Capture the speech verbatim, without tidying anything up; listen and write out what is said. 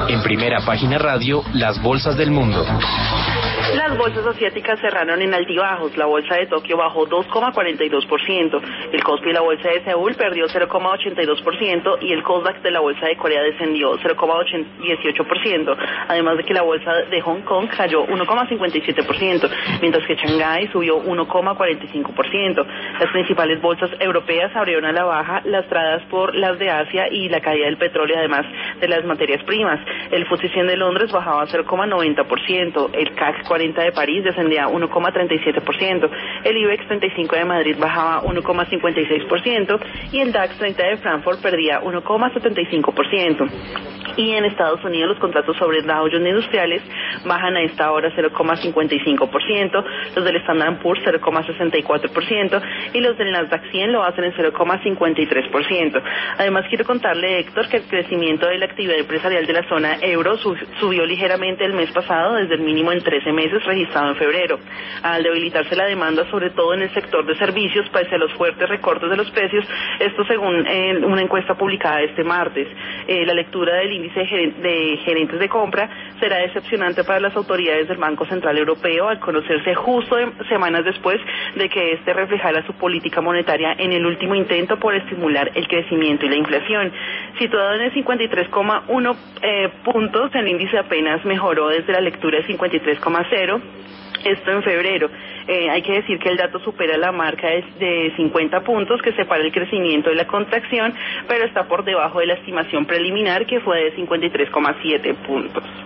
En Primera Página Radio, las bolsas del mundo. Las bolsas asiáticas cerraron en altibajos. La bolsa de Tokio bajó dos coma cuarenta y dos por ciento, el Kospi de la bolsa de Seúl perdió cero coma ochenta y dos por ciento y el Kosdaq de la bolsa de Corea descendió cero coma dieciocho por ciento, además de que la bolsa de Hong Kong cayó uno coma cincuenta y siete por ciento, mientras que Shanghái subió uno coma cuarenta y cinco por ciento. Las principales bolsas europeas abrieron a la baja, lastradas por las de Asia y la caída del petróleo, además de las materias primas. El F T S E cien de Londres bajaba cero coma noventa por ciento, el C A C cuarenta de París descendía uno coma treinta y siete por ciento, el IBEX treinta y cinco de Madrid bajaba uno coma cincuenta y seis por ciento y el DAX treinta de Frankfurt perdía uno coma setenta y cinco por ciento. Y en Estados Unidos los contratos sobre Dow Jones Industriales bajan a esta hora cero coma cincuenta y cinco por ciento, los del Standard and Poor's cero coma sesenta y cuatro por ciento y los del Nasdaq cien lo hacen en cero coma cincuenta y tres por ciento. Además quiero contarle, Héctor, que el crecimiento de la actividad empresarial de la zona euro sub, subió ligeramente el mes pasado desde el mínimo en trece meses registrado en febrero. Al debilitarse la demanda, sobre todo en el sector de servicios, pese a los fuertes recortes de los precios, esto según eh, una encuesta publicada este martes. Eh, la lectura del índice de, geren de gerentes de compra será decepcionante para las autoridades del Banco Central Europeo al conocerse justo de, semanas después de que este reflejara su política monetaria en el último intento por estimular el crecimiento y la inflación. Situado en el cincuenta y tres coma uno eh, puntos, el índice apenas mejoró desde la lectura de cincuenta y tres coma cero. Esto en febrero. Eh, hay que decir que el dato supera la marca de, de cincuenta puntos que separa el crecimiento de la contracción, pero está por debajo de la estimación preliminar que fue de cincuenta y tres coma siete puntos.